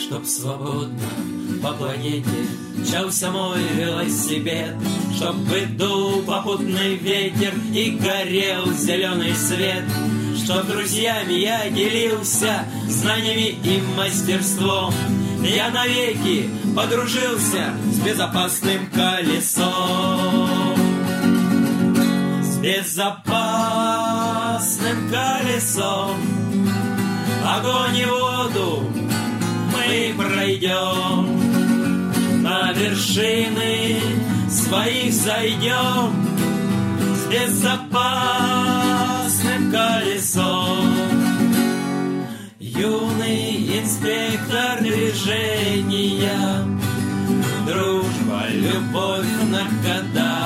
Чтоб свободно по планете мчался мой велосипед, чтобы дул попутный ветер и горел зеленый свет, чтоб друзьями я делился знаниями и мастерством. Я навеки подружился с безопасным колесом. С безопасным колесом огонь и воду мы пройдем, на вершины своих зайдем. С безопасным колесом юный инспектор движения, дружба, любовь на года,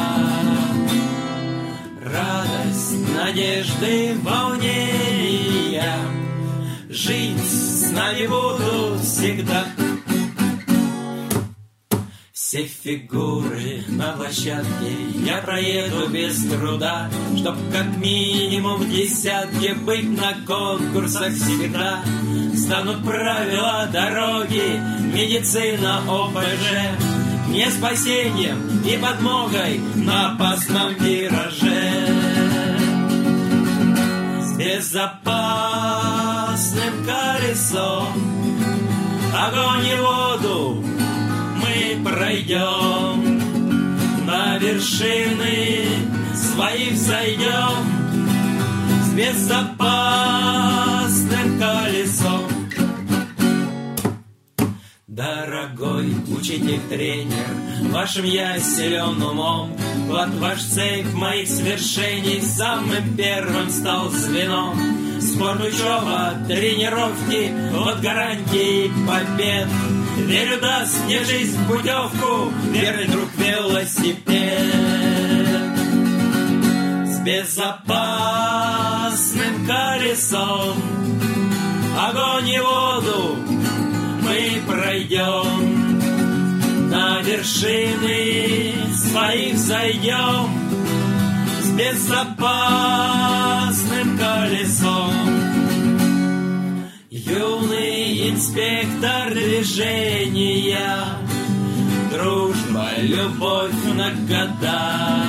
радость, надежды, волнения, жить с нами будут всегда. Все фигуры на площадке я проеду без труда, чтоб как минимум в десятке быть на конкурсах всегда. Станут правила дороги, медицина, ОПЖ, мне спасением и подмогой на опасном вираже. С безопасным колесом огонь и воду мы пройдем, на вершины своих зайдем. С безопасным колесом. Дорогой учитель-тренер, вашим я силен умом, вклад ваш цепь моих свершений самым первым стал звеном. Спорт, учеба, тренировки, вот гарантии побед. Верю, даст мне жизнь путевку, верный друг велосипед. С безопасным колесом огонь и воду мы пройдем, на вершины своих зайдем. С безопасным колесом юный инспектор движения, дружба, любовь на года,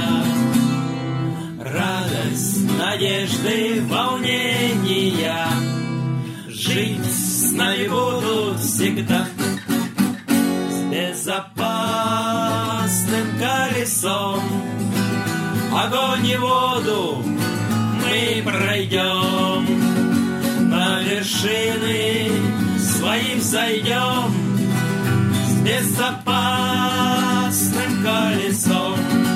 радость, надежды, волнения, жить с нами будут всегда. С безопасным колесом огонь и воду мы пройдем, на вершины своим зайдем. С безопасным колесом